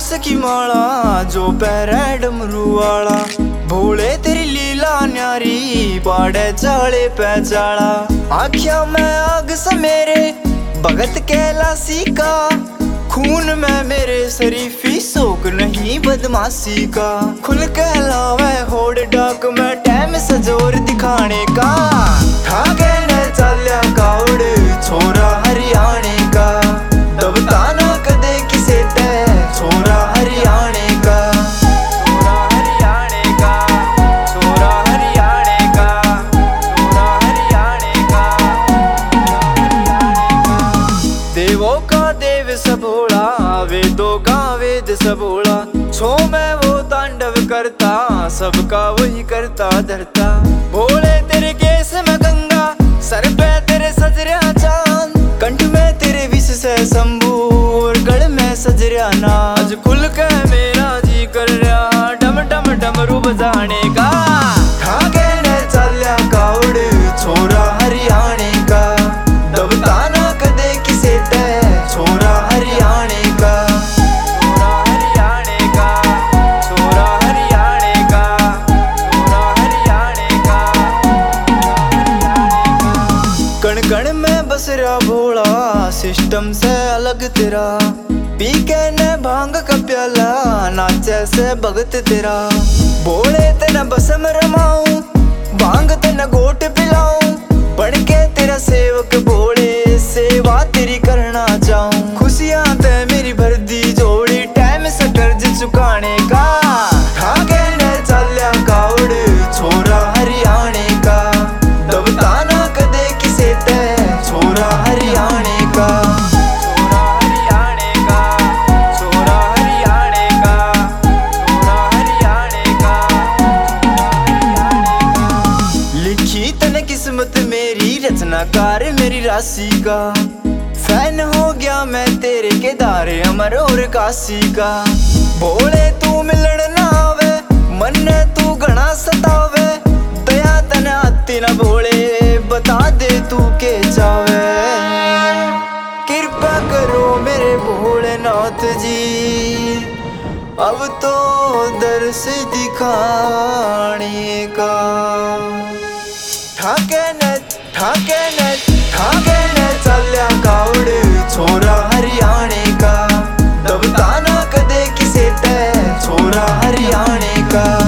की माला जो पैरे डमरू वाला, भोले तेरी लीला न्यारी पाड़े चाले पे चाला। आँखियां में आग समेरे भगत कैलासी का, खून में मेरे शरीफी शौक नहीं बदमाशी का। खुल के लावे होड़ डाक में टाइम सजोर दिखाने का, ठाके ने चलिया काउड़ छोरा हरियाणे का। दबता ना कदे किसे ते छोरा हरियाणे का, छोरा हरियाणे का, छोरा हरियाणे का, छोरा हरियाणे का, देवों का देव सबोला, वेदों का वेद सबोला। छो में वो तांडव करता, सबका वही करता धरता। भोले तेरे केस में गंगा, सर पे तेरे सजरिया चांद, कंठ में तेरे विष से शंभू और गढ़ में सजरिया नाग। आज खुल के मेरा जी कर रहा डम डम डमरू बजाने का, ठाके ने चलिया काउड़ छोरा हरियाणे का। दबता ना कदे किसे ते छोरा हरियाणे का, छोरा हरियाणे का, छोरा हरियाणे का, छोरा हरियाणे का, कण कण में बस रहा भोला, सिस्टम से अलग तेरा। पी के ने भांग का प्याला, नाचे से भगत तेरा। भोले तेना बसम रमाऊं, भांग तेना गोट पिलाऊं, बन के तेरा सेवक भोले सेवा तेरी करना चाहूं। खुशियां ते मेरी भर दी जोड़ी, टाइम से कर्ज चुकाने का, ठाके ने चलिया काउड़ छोरा हरियाणे का। दबता ना कदे किसे ते छोरा हरियाणे का, छोरा हरियाणे का, छोरा हरियाणे का, छोरा हरियाणे का, छोरा हरियाणे का। लिखी तने किस्मत मेरी, रचनाकार मेरी राशि का। फैन हो गया मैं तेरे केदार अमर और काशी का। भोले तू मिलन ना आवे, मन ने तू घना सतावे। दया तने आती ना भोले, बता दे तू के चावे। कृपा करो मेरे भोलेनाथ जी, अब तो दर्श दिखाने का। ठाके ने चलिया काउड़ छोरा हरियाणे का। दबता ना कदे किसे ते छोरा हरियाणे का।